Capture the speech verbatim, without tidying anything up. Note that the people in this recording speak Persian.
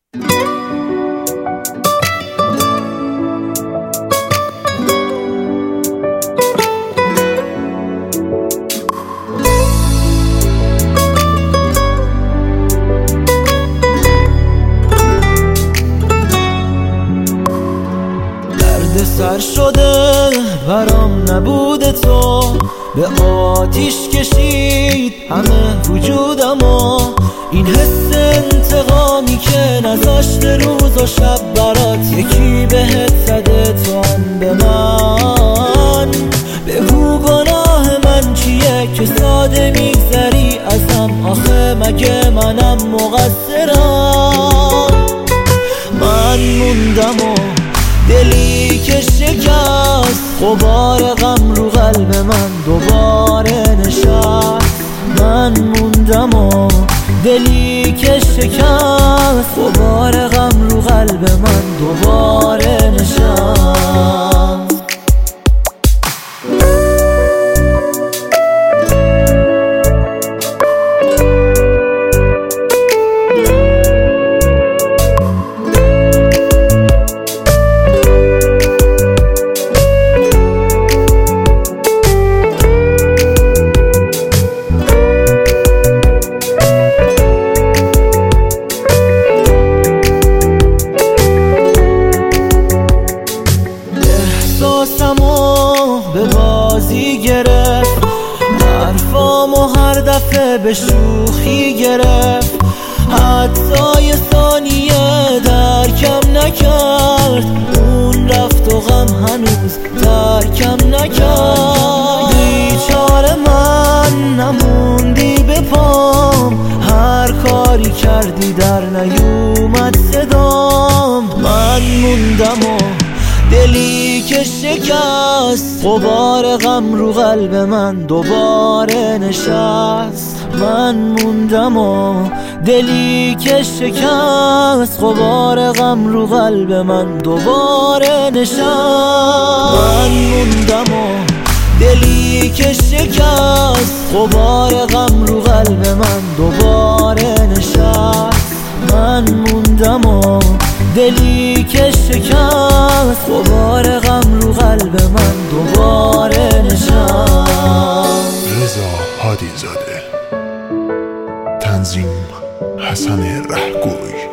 سر شده برام نبوده تو، به آتیش کشید همه وجودمو. این حس انتقامی که نذاشته روز و شب برات، یکی بهت زده تو هم به من. بگو گناه من چیه که ساده میگذری ازم، آخه مگه منم مقصرم؟ من موندم و دلی که شکست، غبار غم رو قلب من دوباره نشست. من موندم و دلی که شکست، غبار غم رو قلب من دوباره نشست. احساسمو به بازی گرفت، حرفامو هر دفعه به شوخی گرفت. حتی یه ثانیه درکم نکرد، اون رفت و غم هنوز ترکم نکرد. بیچاره من نموندی به پام، هر کاری کردی در نیومد صدام. من موندم و دلی که شکست، غبار غم رو قلب من دوباره نشست. من موندم و دلی که شکست، غبار غم رو قلب من دوباره نشست. من موندم و دلی که شکست، غبار غم رو قلب من دوباره نشست. من موندم و دلی که شکست، غبار غم رو قلب من دوباره نشست. رضا هادی زاده، تنظیم حسن رهگوی.